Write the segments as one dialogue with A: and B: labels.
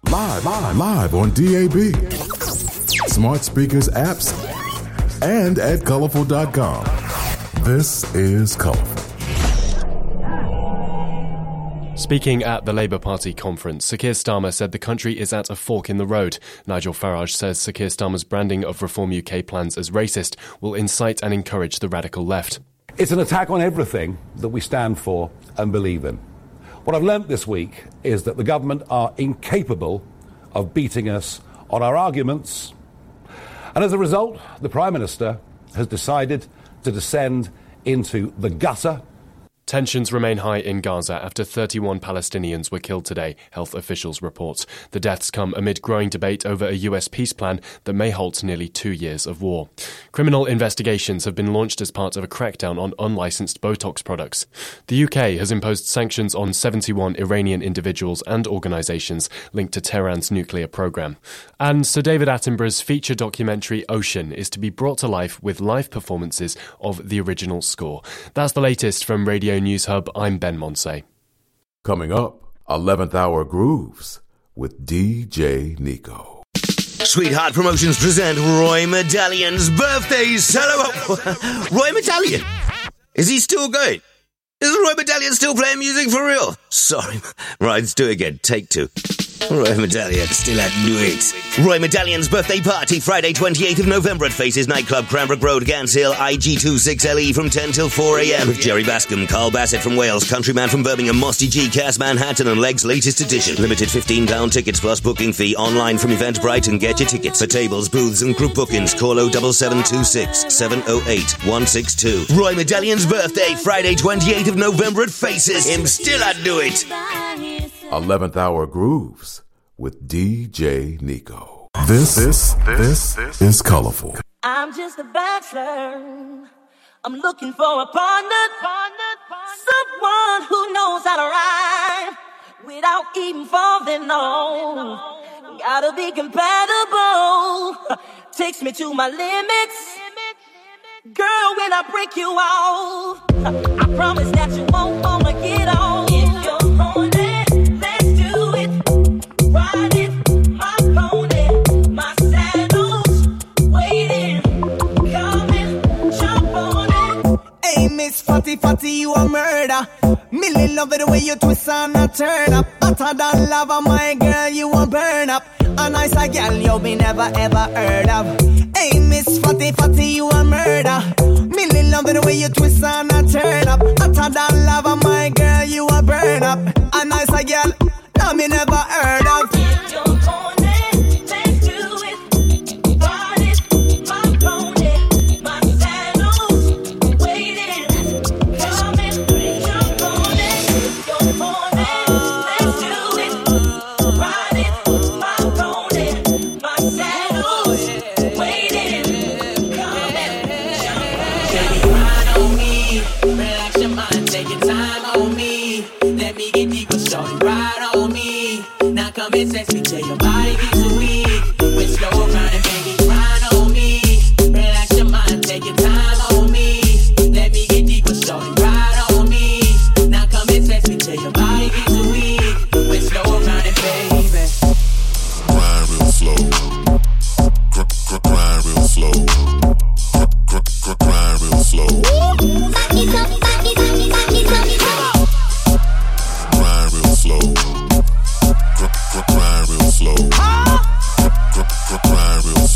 A: Live on DAB, smart speakers, apps, and at colorful.com. This is Colorful.
B: Speaking at the Labour Party conference, Sir Keir Starmer said the country is at a fork in the road. Nigel Farage says Sir Keir Starmer's branding of Reform UK plans as racist will incite and encourage the radical left.
C: It's an attack on everything that we stand for and believe in. What I've learnt this week is that the government are incapable of beating us on our arguments. And as a result, the Prime Minister has decided to descend into the gutter.
B: Tensions remain high in Gaza after 31 Palestinians were killed today, health officials report. The deaths come amid growing debate over a US peace plan that may halt nearly 2 years of war. Criminal investigations have been launched as part of a crackdown on unlicensed Botox products. The UK has imposed sanctions on 71 Iranian individuals and organisations linked to Tehran's nuclear programme. And Sir David Attenborough's feature documentary Ocean is to be brought to life with live performances of the original score. That's the latest from Radio News Hub. I'm Ben Monsey.
A: Coming up, 11th Hour Grooves with DJ Nico.
D: Sweetheart Promotions present Roy Medallion's birthday celebration. Roy Medallion? Is he still going? Is Roy Medallion still playing music for real? Sorry. Right, let's do it again. Take two. Roy Medallion still had to do it. Roy Medallion's birthday party, Friday 28th of November at Faces Nightclub, Cranbrook Road, Gants Hill, IG26LE from 10 till 4 a.m. with Jerry Bascom, Carl Bassett from Wales, Countryman from Birmingham, Mosty G, Cass Manhattan and Leg's latest edition. Limited £15 tickets plus booking fee online from Eventbrite and get your tickets. For tables, booths and group bookings, call 07726 708 162. Roy Medallion's birthday, Friday 28th of November at Faces. Him still I'd do it.
A: 11th Hour Grooves with DJ Nico. This is Colorful.
E: I'm just a bachelor. I'm looking for a partner. Someone who knows how to ride without even falling on. Gotta be compatible. Takes me to my limits. Girl, when I break you off, I promise that you won't wanna get off. If you're on it, let's do it. Ride it, my pony, my saddle's waiting, coming, jump on it.
F: Hey, Miss Fatty Fatty, you a murder. Millie love it the way you twist and a turn up. Hotter than lava, my girl, you a burn up. A nicer girl you be never ever heard of. Hey, Miss Fatty Fatty, you a murder. Millie love it the way you twist and a turn up. Hotter than lava, my girl, you a burn up. A nicer girl, no me never heard of.
G: Sex me till your body gets too weak. With slow grinding, baby, grind on me. Relax your mind, take your time on me. Let me get deeper, shorty, ride on me. Now come and sex me till your body gets too weak. With slow grinding, baby.
A: Grind real slow. Grind real slow. Grind real slow. Grind real slow. Grind real slow. Grind real slow.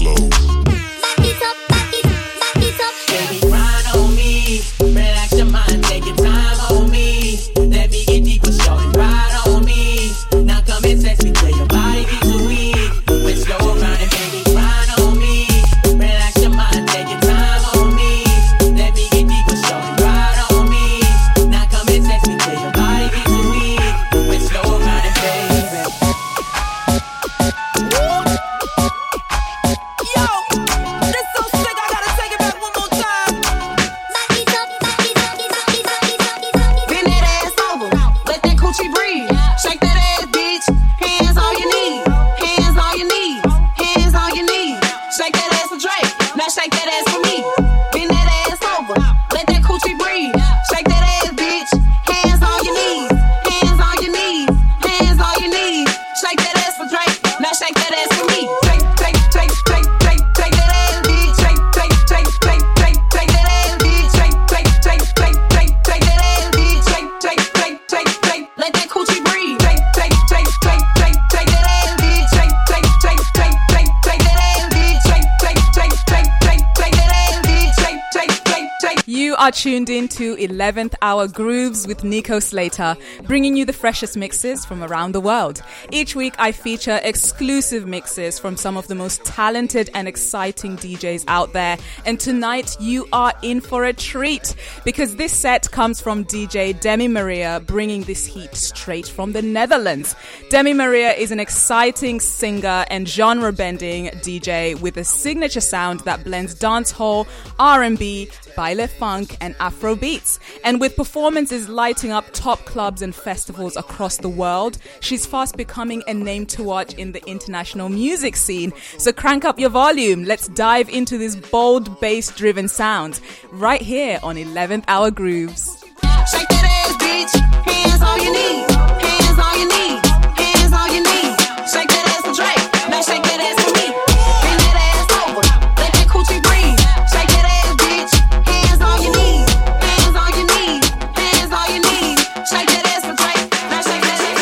H: are tuned in to 11th Hour Grooves with Nico Slater, bringing you the freshest mixes from around the world. Each week I feature exclusive mixes from some of the most talented and exciting DJs out there. And tonight you are in for a treat because this set comes from DJ Demi Maria, bringing this heat straight from the Netherlands. Demi Maria is an exciting singer and genre-bending DJ with a signature sound that blends dancehall, R&B, baile funk and Afro beats. And with performances lighting up top clubs and festivals across the world, she's fast becoming a name to watch in the international music scene. So crank up your volume. Let's dive into this bold bass-driven sound right here on 11th Hour Grooves.
I: Shake that ass, bitch. Hands all you need. Hands all you need. Hands all you need. Shake that ass for Drake. Now shake that ass for me. Bend that ass over. Let that coochie breathe. Shake that ass, bitch. Hands all you need. Hands all you need. Hands all you need. Shake that ass for Drake. Now shake that ass.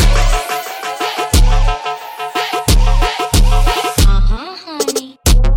I: Honey.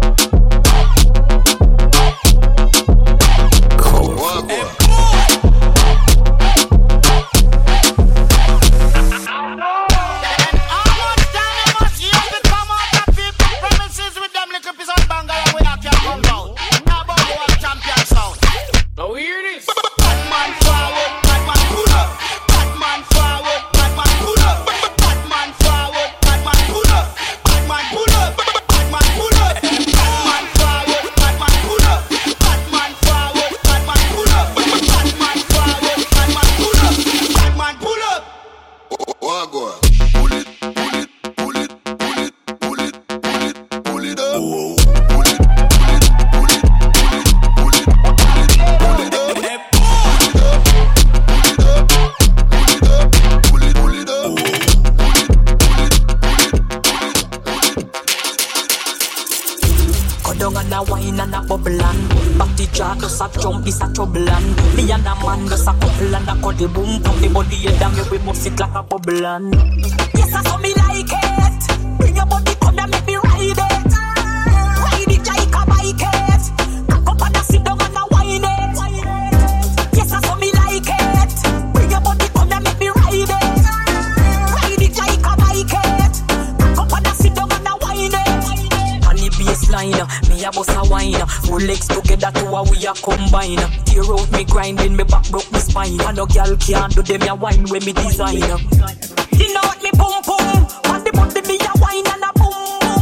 G: Jump is a trouble and me and a man just a couple and a cuddle boom from the body head and me we must it like a bubble and yes I saw me like it. Bring your body come and make me ride it. Ride it like a bike it. Cock up and a sit down and a whine it. Yes I saw me like it. Bring your body come and make me ride it. Ride it like a bike it. Cock up and a sit down and a whine it. On the baseline me a bust a whine. Full legs together to a we a combine. Tear out me grinding, me back broke me spine. And no girl can't do them a wine when me design. You know what me boom boom. On the body me a wine and a boom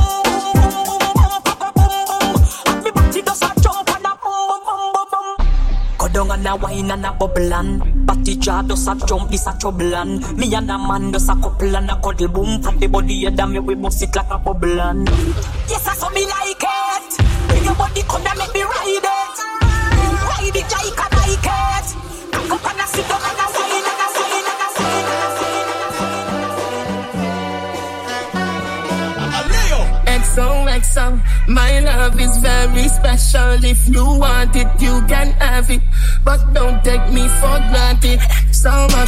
G: boom. And me body does a jump and a boom. Go down and a wine and a bubble and body jaw does a jump, this a trouble and me and a man does a couple and a cuddle boom. From the body head and me we bust it like a bubble and yes I saw me like it. Bring your body come and make me ride it. Ride it like a bike it. Cock up and a sit down and a whine and a whine and a whine and a whine. XOXO, my love is very special. If you want it, you can have it, but don't take me for granted. So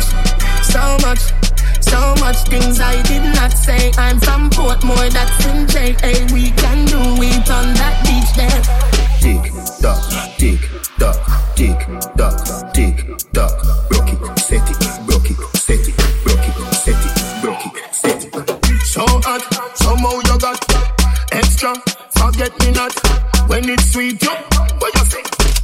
G: much things I did not say. I'm from Portmore, that's in J.A. We can do it on that beach there. Tick tock, tick tock, tick tock, tick tock. Broke it, set it, broke it, set it, broke it, set it, broke it, set it. So hot, somehow you got extra. Forget me not when it's sweet. You, what you say?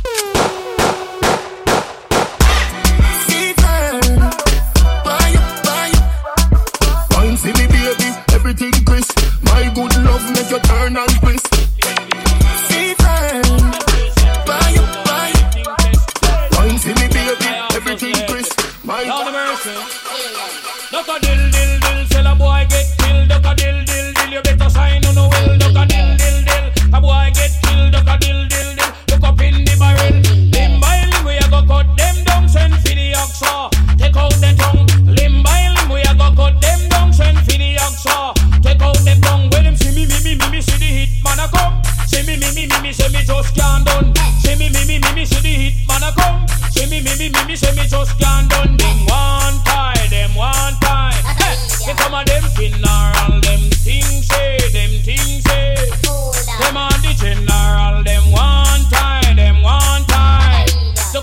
G: See me baby, everything crisp. My good love make you turn and twist. See time, buy it. Wine see me baby, everything crisp. My God mercy. Duck a dill dill dill, tell a boy get killed. Duck a dill dill dill, you better sign on the will. Duck a dill dill dill, a boy get killed. Duck a dill dill dill, look up in the barrel. Limb by limb we a go cut them down, send for the oxa. Take out the tongue. Limb by limb we a go cut them down, send for the oxa. Take out the tongue. When them see me, see the hit man a come. See me, see me just can't done. See me, see the hit man a come. See me, see me just can't done. Them one time. Hey, they come a them funeral, them things say. Them on the general, them one time. The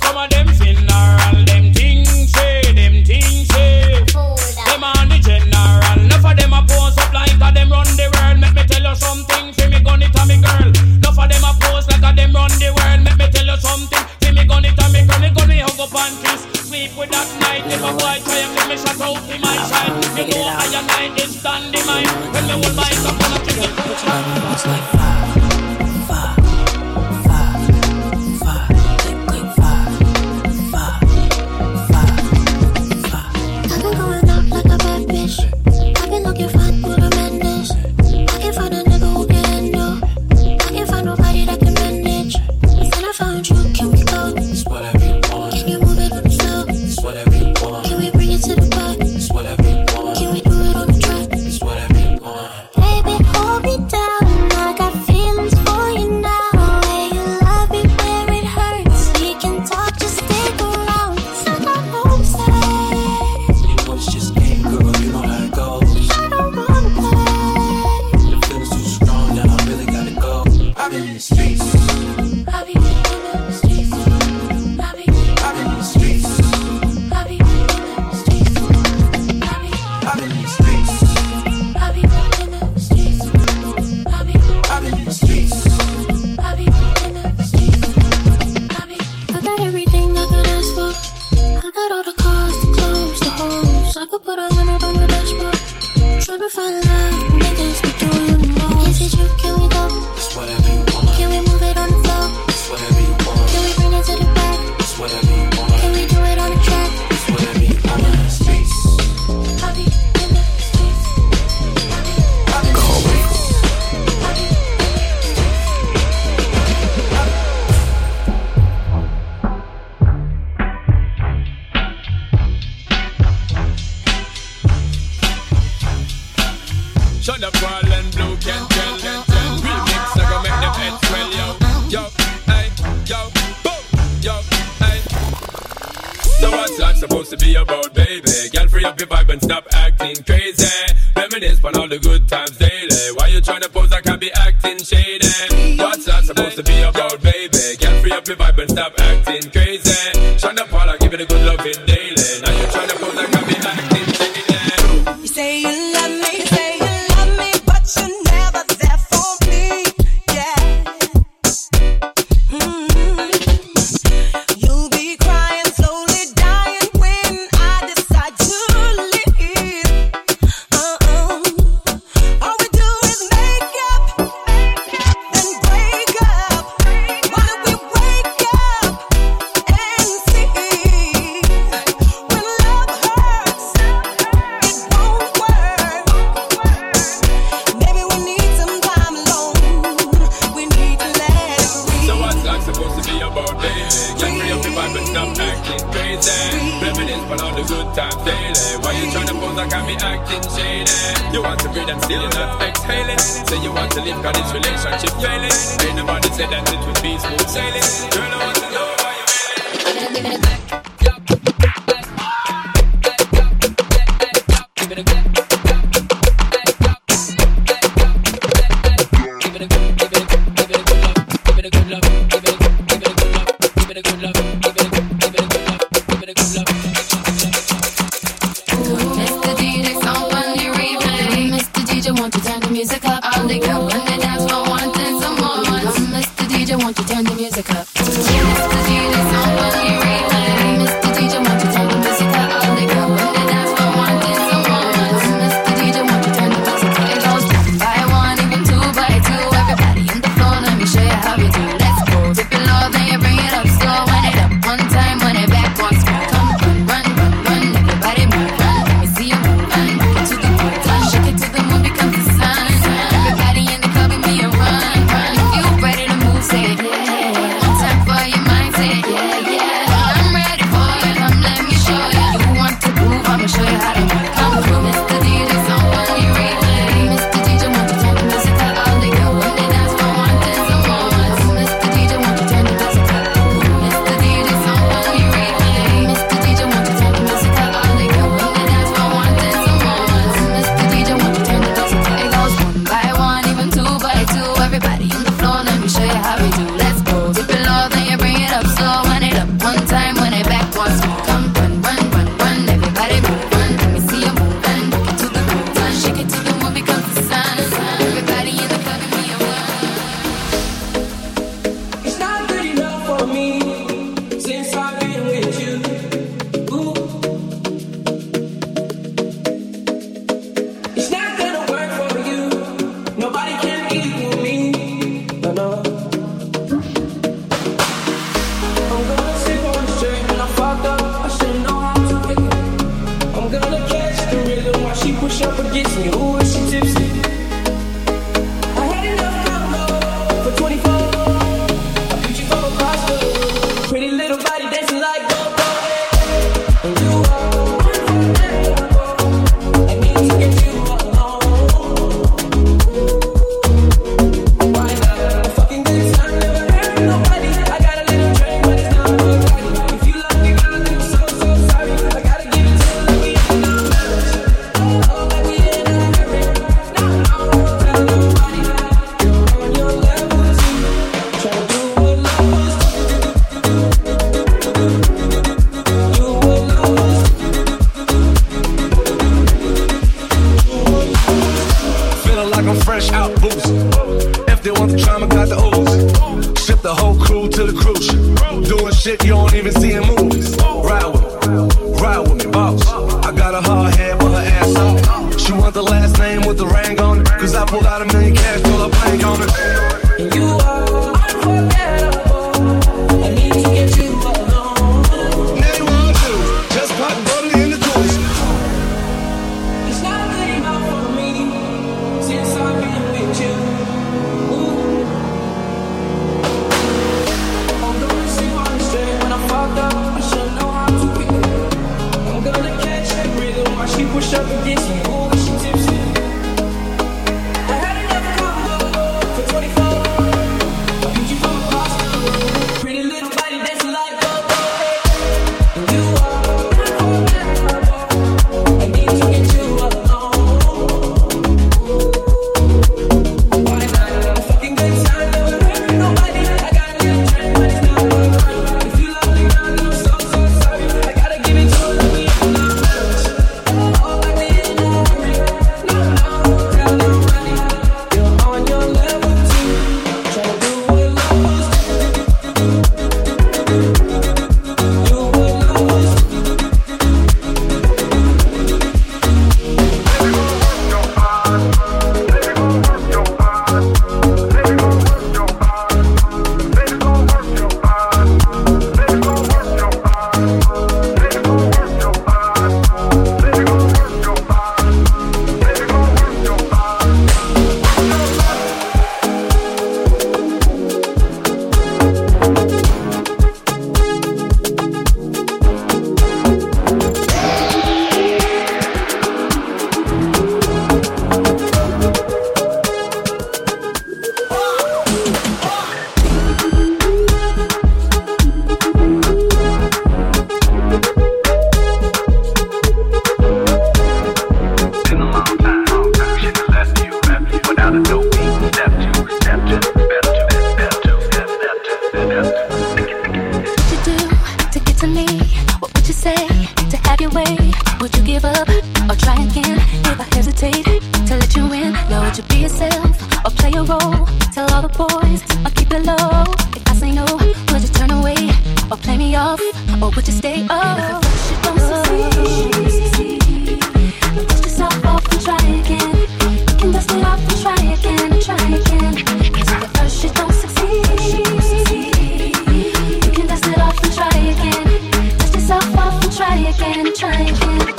J: Shake it to the moon becomes the sun. I'm fresh out boost. If they want the drama, got the ooze. Ship the whole crew to the cruise ship. Doing shit you don't even see in movies. Ride with me, boss. I got a hard head with her ass on. She want the last name with the ring on it. Cause I pulled out $1 million cash, pull a bank on it.
G: And you are unforgettable. I need to get you alone.
J: Now you wanna do, just pop bubbly in the juice.
G: It's not good enough for me since I've been with you. Ooh. I'm gonna see one straight when I fucked up. I should know how to pick it. I'm gonna catch that rhythm while she push up against me. Ooh, she tipsy. I had enough combo for 24. I beat you from a pasta. Pretty little body dancing like go-go. And you are unforgettable. I need to get you alone. Why not? A fucking good time, never hurt nobody. I got a little drink, but it's not my crime. If you love me, I'm so sorry. I gotta give it to you, let me in the rush. Oh, I did not hurry. No, tell nobody. You're on your level too. Try to do what lovers do. Do what lovers do.
K: To get to me, what would you say to have your way? Would you give up or try again? If I hesitate to let you in, now would you be yourself or play a role? Tell all the boys or keep it low. If I say no, would you turn away or play me off, or would you stay up? If at first you don't succeed, dust yourself off and try again. You can dust it off and try again and try again. 'Cause if at first you don't succeed, you can dust it off and try again. Dust yourself off and try again and try again.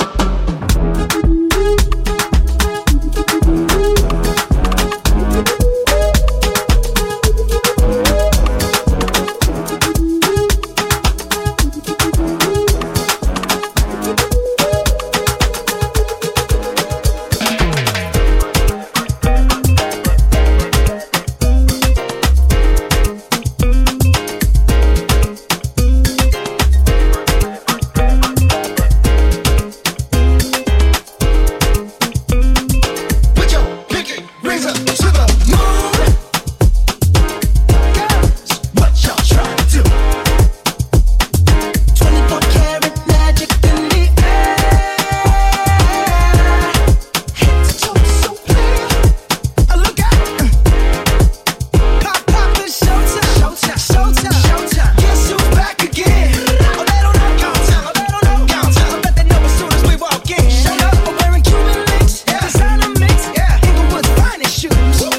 F: Shoes.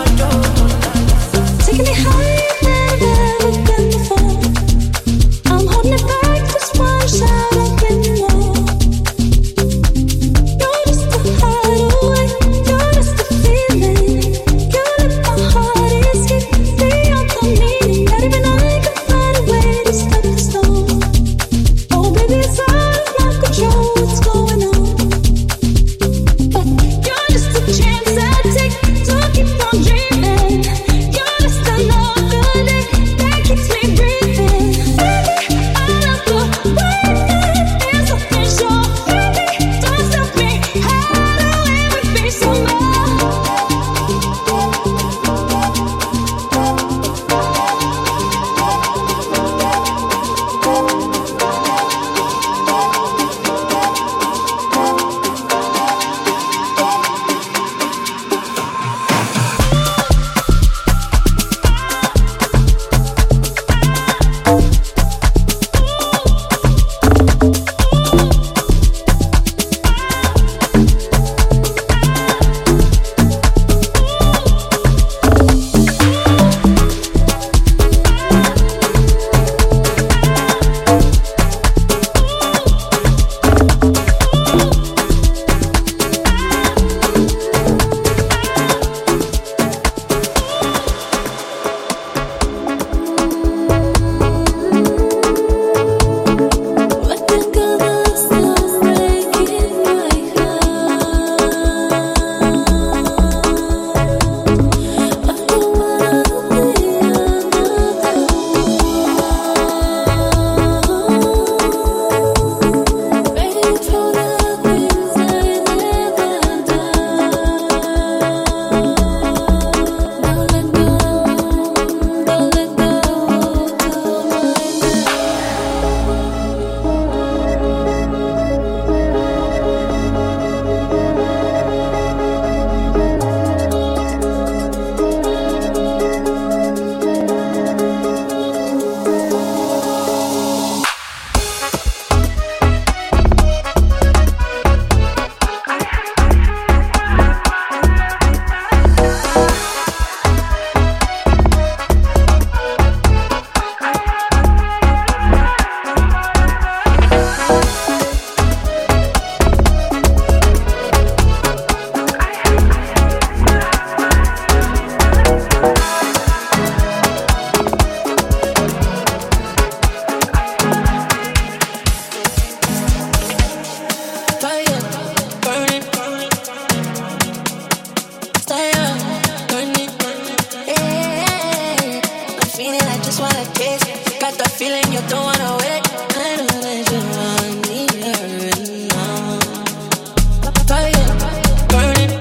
I: got the feeling you don't wanna wait. I know that you want me here and now. Fire, burning,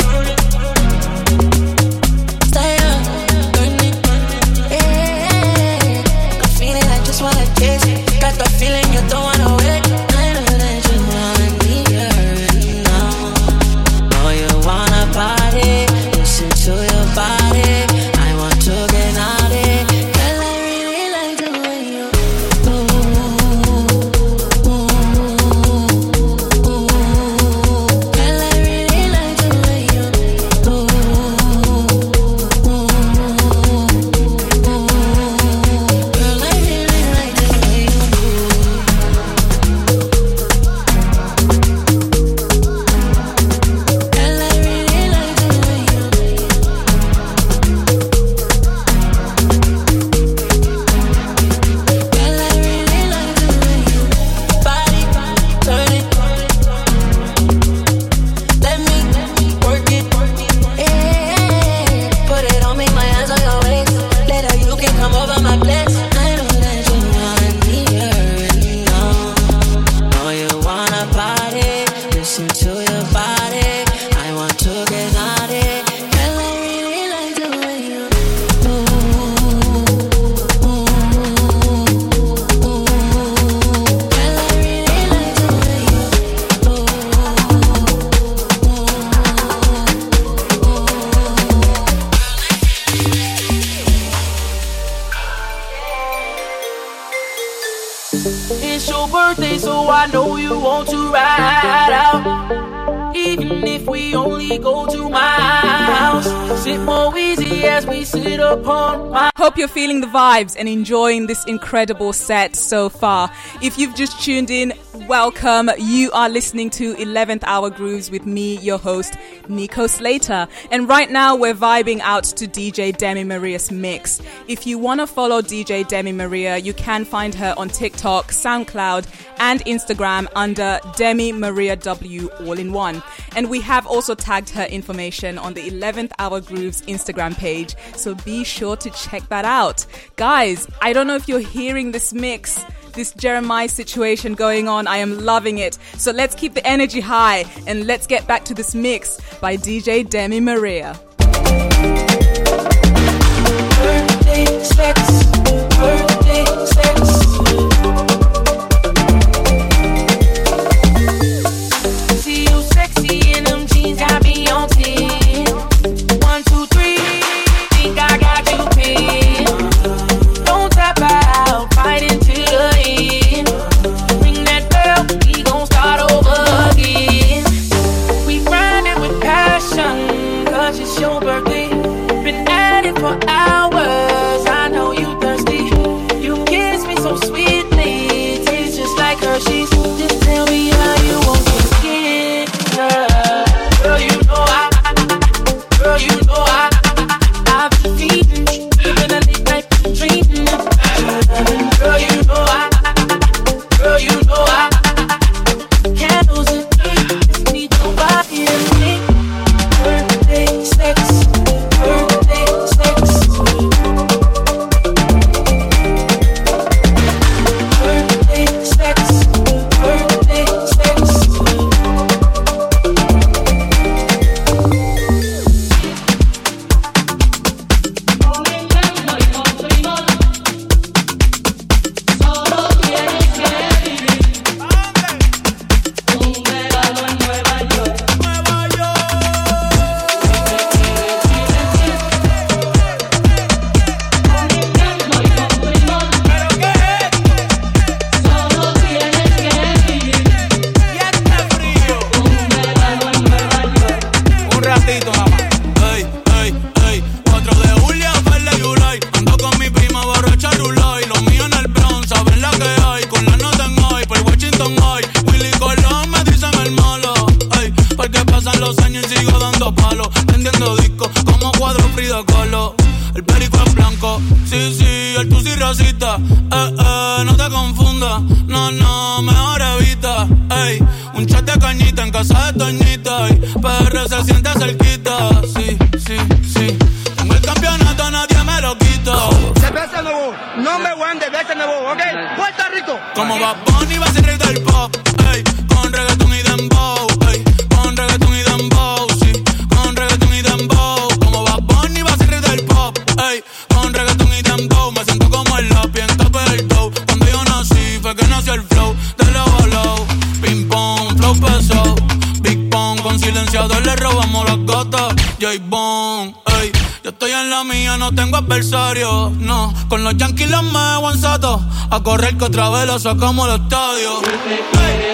I: stay up, burning, yeah. I'm feeling I just wanna taste it. Got the feeling you don't wanna wait. I know that you want me here and now. Oh, you wanna party? Listen to your body. I want to get naughty. Girl, I really like the way you Girl, I really like the way you Girl, I really like the way you Girl, I really like the way you Girl, I really like the way you body turn it. Let me work it, yeah. Put it on me, my hands on your waist. Later you can come over my place. I know that you want me here and now. Oh, you wanna party? Listen to your body. I want to get naughty. Girl, I really like the way you Girl, I really like the way you
G: It's your birthday, so I know you want to ride out. Even if we only go to my house, sit more easy as we sit upon my.
H: Hope you're feeling the vibes and enjoying this incredible set so far. If you've just tuned in, welcome. You are listening to 11th Hour Grooves with me, your host, Nico Slater. And right now we're vibing out to DJ Demi Maria's mix. If you want to follow DJ Demi Maria, you can find her on TikTok, SoundCloud, and Instagram under Demi Maria W all in one. And we have also tagged her information on the 11th Hour Grooves Instagram page, so be sure to check that out. Guys, I don't know if you're hearing this mix, this Jeremiah situation going on. I am loving it. So let's keep the energy high and let's get back to this mix by DJ Demi Maria.
G: Birthday sex, birthday sex. See you sexy in them jeans, got me on 10. 1, 2, 3, think I got you pinned. Don't tap out, fight until the end. Ring that bell, we gon' start over again. We grinding with passion, 'cause it's your birthday. Been at it for hours, I know you thirsty. You kiss me so sweetly, it tastes just like Hershey's. Just tell me how you want to get her. Girl, you know I've been feeding, living a late night dream. Girl, you know candles and just need nobody in me. Birthday sex, birthday sex. Birthday sex, birthday sex.
L: Un ratito, mamá. Ey, ey, ey. 4 de julio, verde July. Ando con mi prima borracha Rulay. Los míos en el Bronx, saben la que hay. Con la nota en high, por Washington High. Willy Colón me dicen el malo. Ey, porque pasan los años y sigo dando palos. Vendiendo discos como cuadro Frida Kahlo. El perico es blanco, sí, sí, el tusi racista. No te confundas, no, mejor evita. Ey, un chat de cañita en casa de Toñita. Y PR se siente cerquita, sí, sí, sí. Tengo el campeonato, nadie me lo quita.
M: Se de nuevo. Number one de veces nuevo, ¿ok? Puerto Rico.
L: Como Bad Bunny va a ser rey del pop, ey, con reggaetón y dembow, ey, con reggaetón y dembow, sí, con reggaetón y dembow. Como Bad Bunny va a ser rey del pop, ey, con reggaetón y dembow. Me siento como el lápiz en top del dough. Cuando yo nací fue que nació el flow de low a low. Ping pong, flow pesado, Big Pong, con silenciador le robamos las gotas. J-Bone, ey, yo estoy en la mía, no tengo adversario, no. Con los Yankees los me guanzato, a correr que otra vez lo sacamos al estadio. Ey.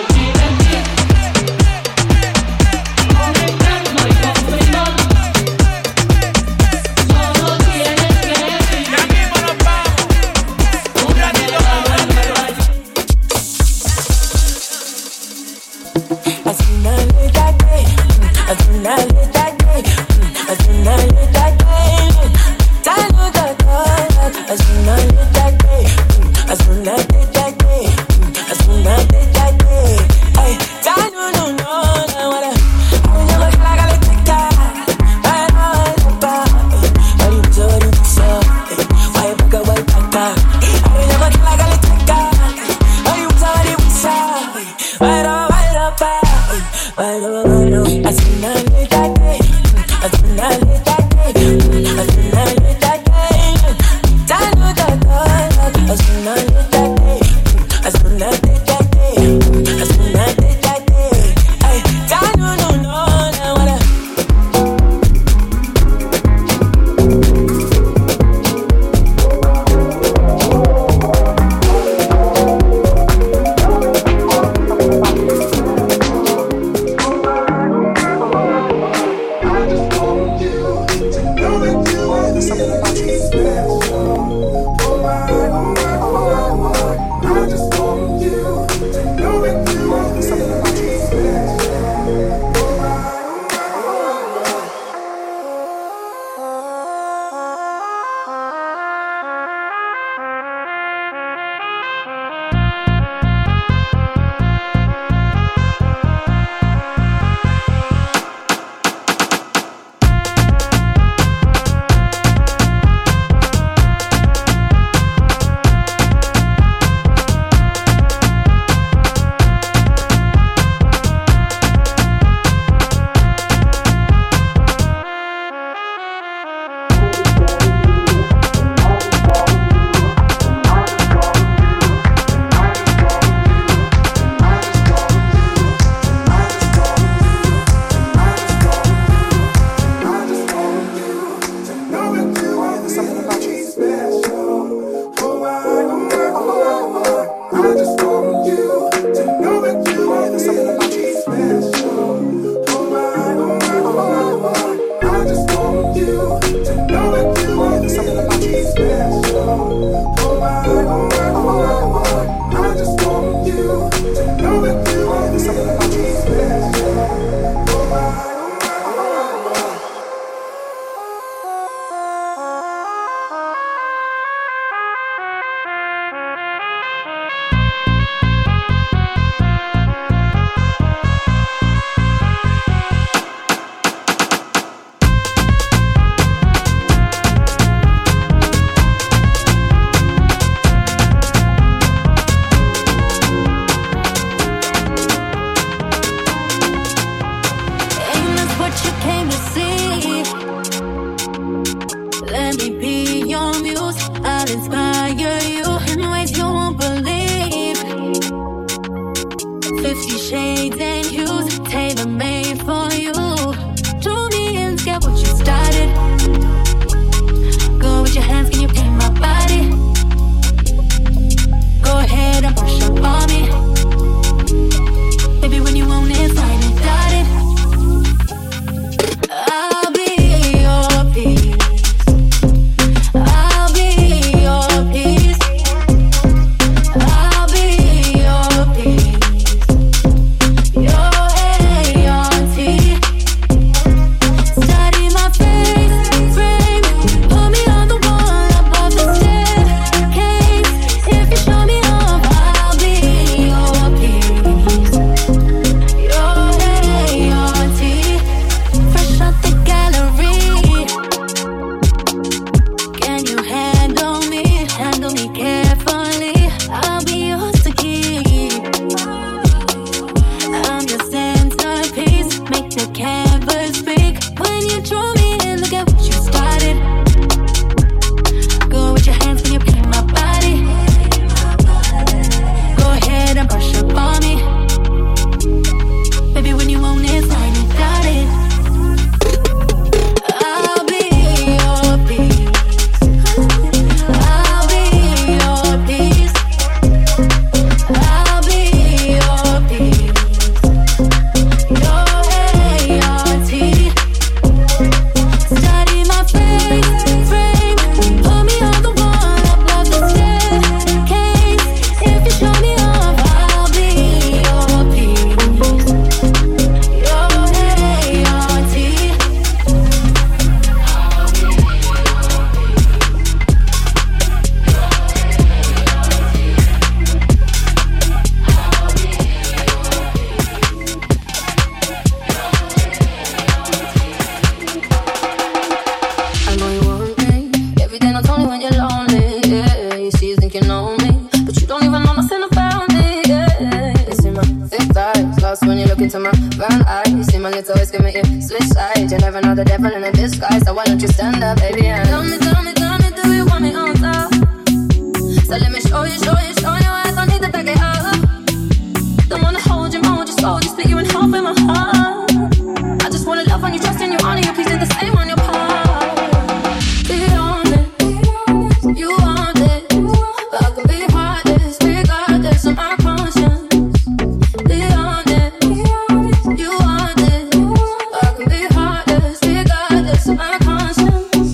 K: Every day not only when you're lonely, yeah. You see you think you know me, but you don't even know nothing about me, yeah. You see my thick thighs, lost when you look into my brown eyes. You see my lips always giving you switch sides. You never know the devil in a disguise, so why don't you stand up, baby, and tell me, do you want me on top? So let me show you I don't need to back it up. Don't wanna hold you, mold your soul, just split you in half in my heart. I just wanna love on you, trust in you, honor you, please do the same on your part. Be honest, you want it, but I can be heartless, regardless of my conscience. Be honest, you want it, but I can be heartless, regardless of my conscience.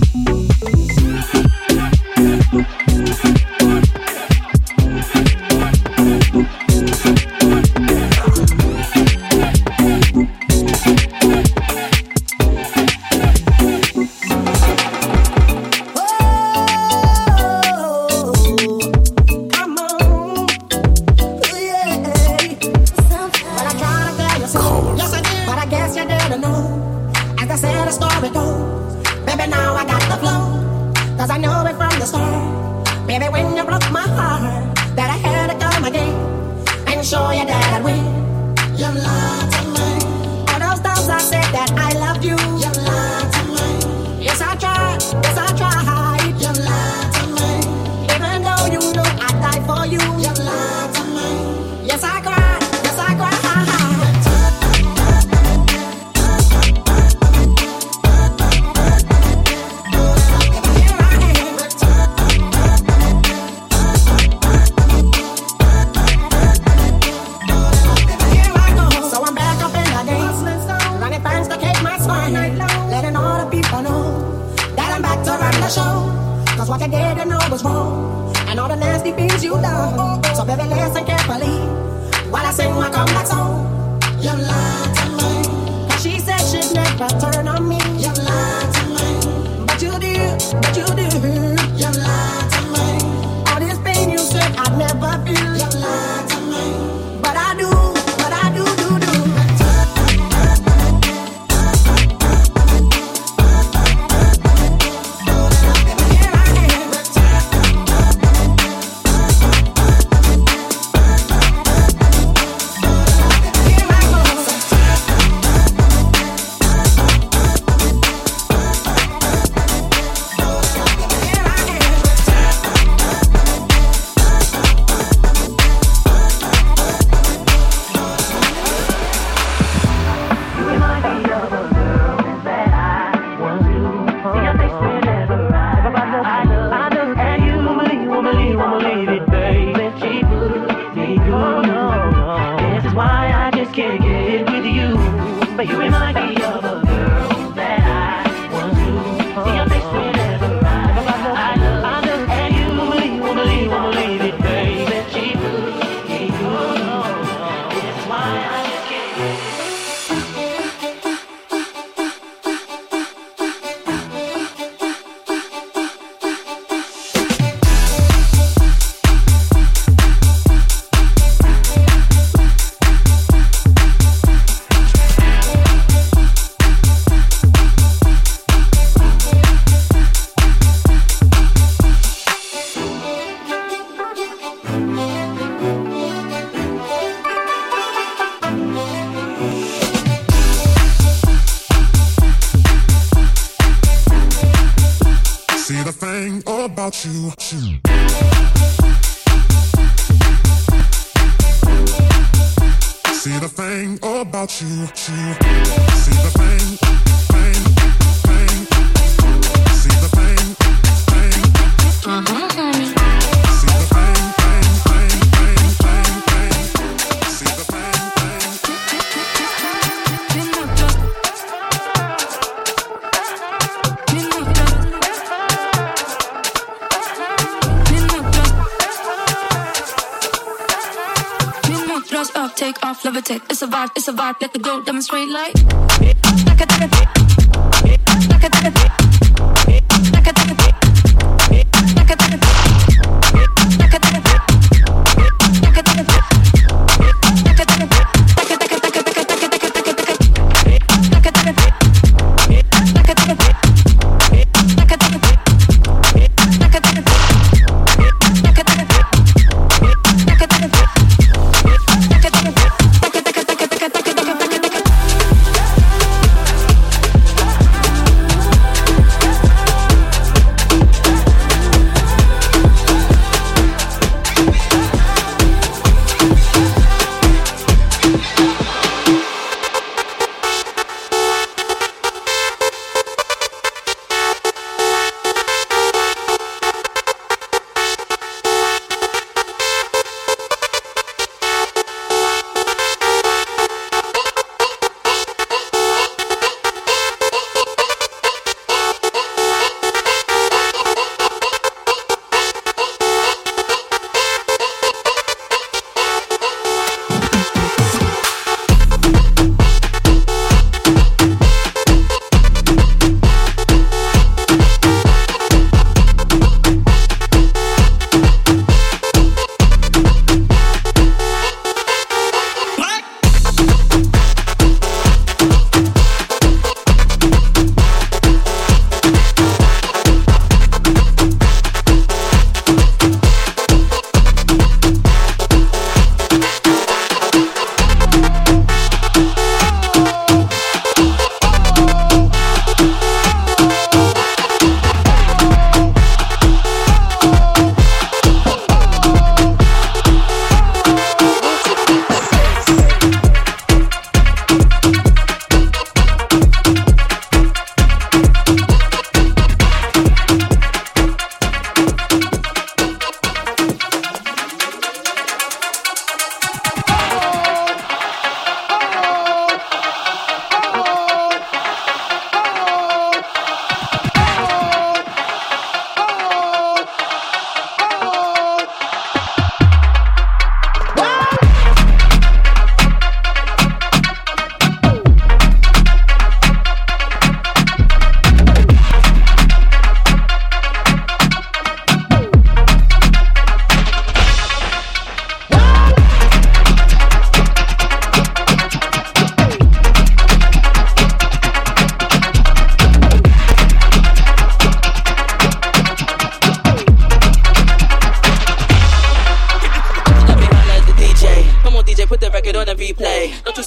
K: It's a vibe, let the go demonstrate like.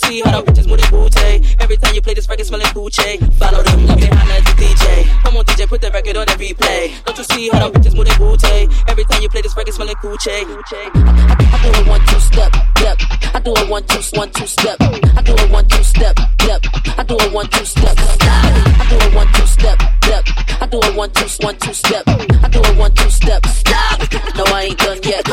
N: see how the bitches move their booty? Every time you play this record, smelling Gucci. Follow them like they Hannah the DJ. Come on, DJ, put the record on the replay. Don't you see how the bitches move their booty? Every time you play this record, smelling Gucci.
K: I do a 1-2 step, step. I do a 1-2 step. I do a 1-2 step, step. I do a 1-2 step, step. I do a 1-2 step, step. I do a 1-2 step. I do a 1-2 step, stop. No, I ain't done yet.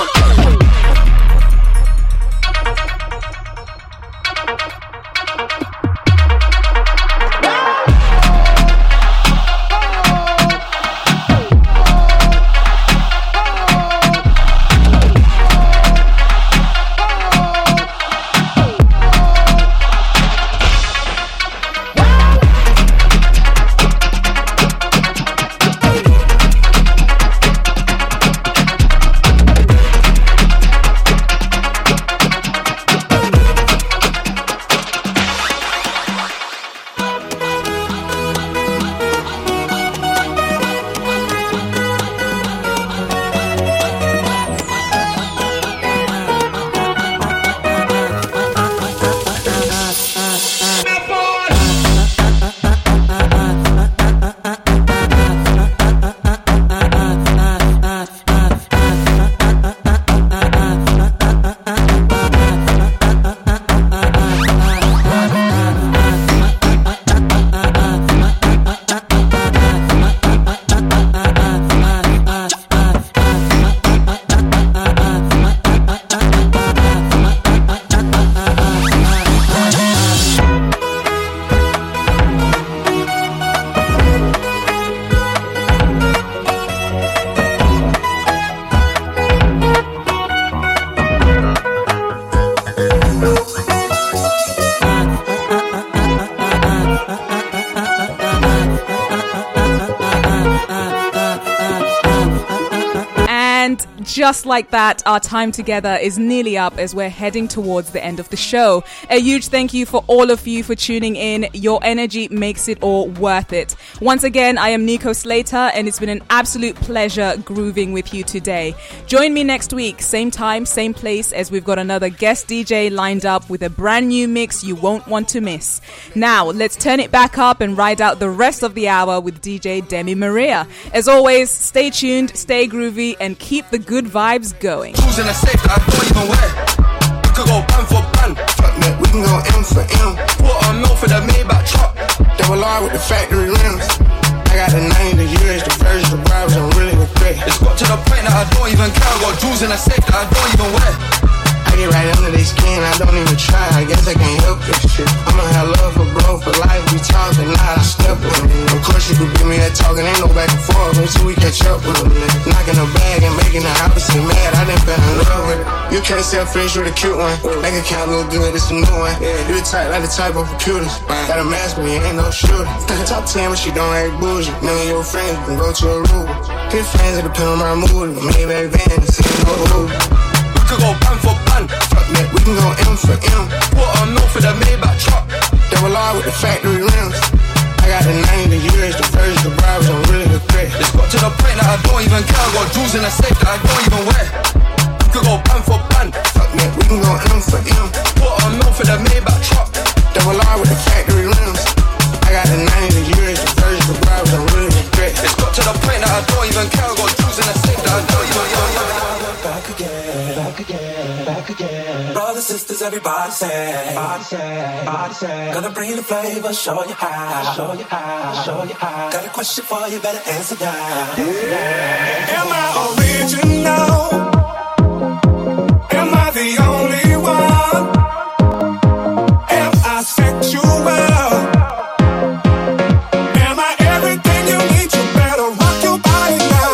H: Just like that, our time together is nearly up as we're heading towards the end of the show. A huge thank you for all of you for tuning in. Your energy makes it all worth it. Once again, I am Nico Slater, and it's been an absolute pleasure grooving with you today. Join me next week, same time, same place, as we've got another guest DJ lined up with a brand new mix you won't want to miss. Now, let's turn it back up and ride out the rest of the hour with DJ Demi Maria. As always, stay tuned, stay groovy, and keep the good vibes going.
J: Tools in a safe that I don't even wear. We could go band for band. Fuck that, we can go M for M. Quarter mil for the Maybach truck. Double R with the factory rims. I got the 90, the years, the version, the bribes, I'm really regret. It's got to the point that I don't even care. I got jewels in a safe that I don't even wear. I get right under their skin, I don't even try. I guess I can't help this shit. I'ma have love for bro, for life. We talking, now I step with them. Of course you could give me that talking, ain't no back and forth until we catch up with them. Knocking the bag and making the opposite mad. I done fell in love with it. You can't self-finish with a cute one. Make a count look good, it's a new one. You the type like the type of computers. Got a mask, but you ain't no shooter. Top 10, but she don't act bougie. None of your friends can go to a Ruger. His friends that depend on my mood. Maybe van, see no hood. We could go band for band. Fuck that, we can go M for M. Quarter mil for the Maybach truck. Double R with the factory rims. I got the 90, the years, the version, the bribes, I'm really regret. It's got to the point that I don't even care. I got jewels in a safe that I don't even wear. We could go band for band. Fuck that, we can go M for M. Quarter mil for the Maybach truck. Double R with the factory rims. I got the 90, the years, the version, the bribes, I'm really regret. It's got to the point that I don't even care. I got jewels in a safe that I don't even wear.
O: Back again, back again, back again. Brothers, sisters, everybody say, body say, body say. Gonna bring the flavor, show you how, show you how, show you how. Got a question for you, better answer that. Am I original? Am I the only one? Am I sexual? Am I everything you need? You better rock your body now.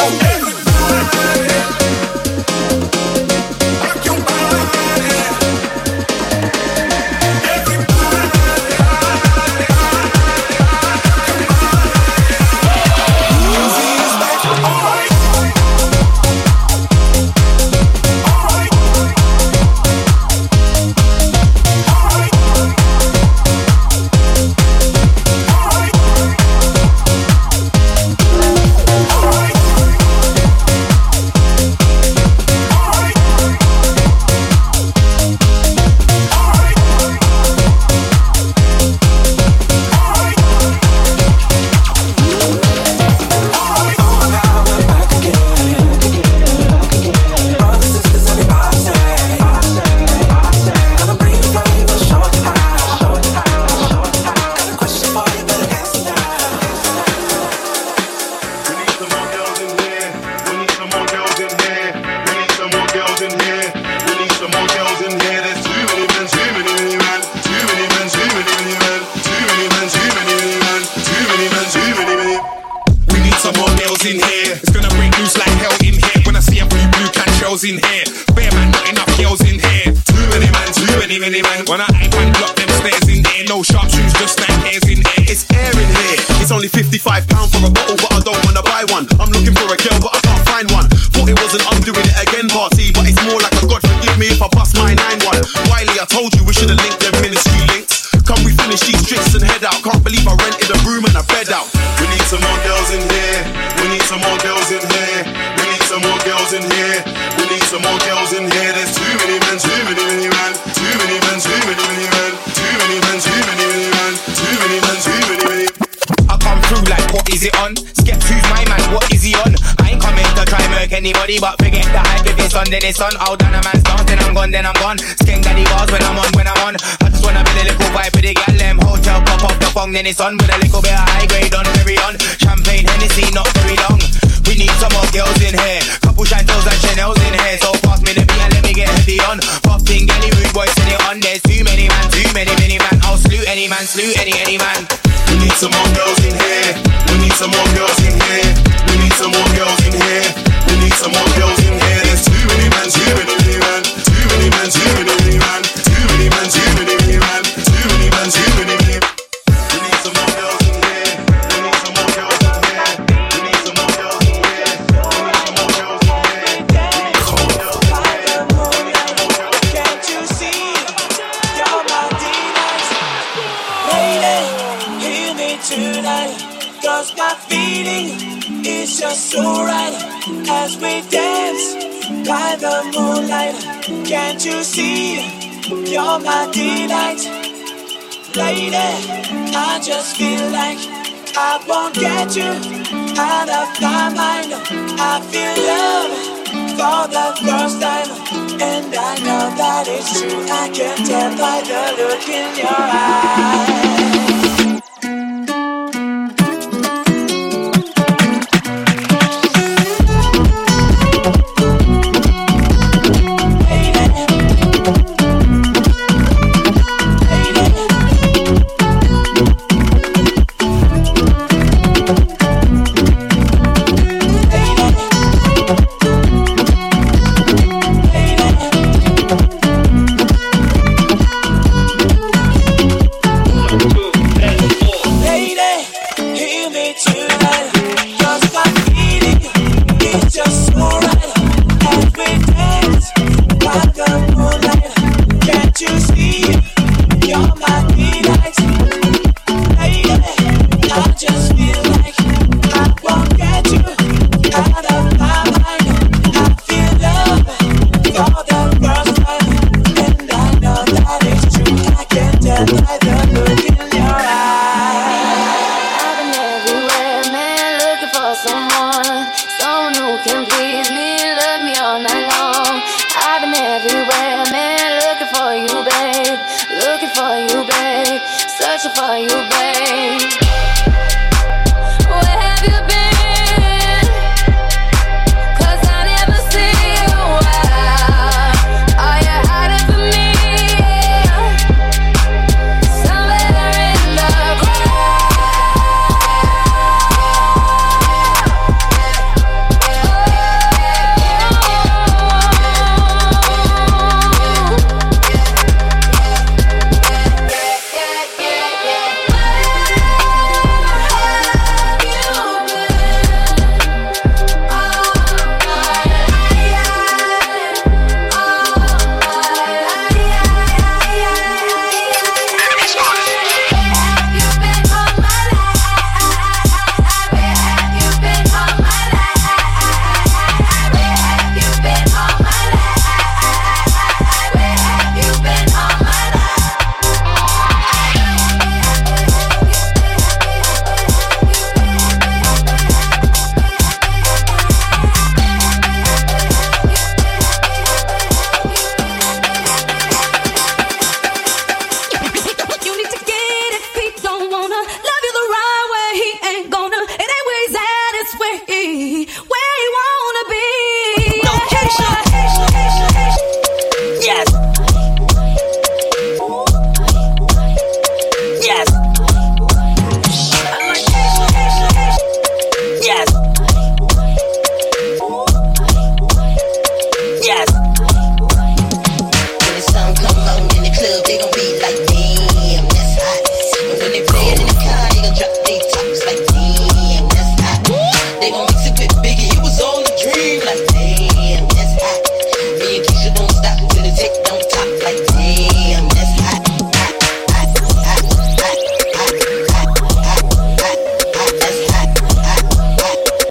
P: Wanna break loose like hell in here. When I see a few blue can shells in here. Bare man, not enough girls in here. Too many man. When I ain't man, block them stairs in there. No sharp shoes, just snap hairs in here.
Q: It's air in here. It's only £55 for a bottle, but I don't wanna buy one. I'm looking for a girl, but I can't find one. Thought it wasn't I'm doing it again party, but it's more like a God forgive me if I bust my 9-1. Wiley, I told you we should've linked them ministry links. Come we finish these tricks and head out. Can't believe I rented a room and a bed out. We need some more girls in here. We need some more girls in here. We need some more girls in here. We need some more girls in here. There's too many men, too many man. Too many men, too many man. Too many men, too many man. Too many men, too many.
R: I come through like, what is it on? Skep, who's my man, what is he on? I ain't coming to try murk anybody, but forget the hype, if it's on, then it's on. I'll done a man's dance, then I'm gone, then I'm gone. Skeng daddy bars when I'm on. I just wanna build a little vibe with the gal, them hotel, pop off the phone, then it's on. With a little bit of high grade on, very on. Champagne, Hennessy, not very long. We need some more girls in here. Couple Chantels and Chanels in here. So pass me the beat and let me get heavy on. Popping galley, rude boys, send it on. There's too many man, I'll salute any man, any man.
Q: We need some more girls in here. We need some more girls in here. We need some more girls in here. We need some more girls in here. There's too many man, too many man. Too many man, too many man. Too many man, too many man. Too many man, too many man. We need some more girls in here. We need some more girls in here. We need some more girls in here. We need some more girls in here.
S: Can't you see? You're my delight. Lady, hear me tonight. 'Cause my feeling is just so right. As we dance by the moonlight. Can't you see? You're my delight. Lady, I just feel like I won't get you out of my mind. I feel love for the first time, and I know that it's true. I can tell by the look in your eyes.
K: Searching for you, babe. Where have you been? 'Cause I never see you out. Are you hiding from me? Somewhere in the
T: Where you wanna be? No,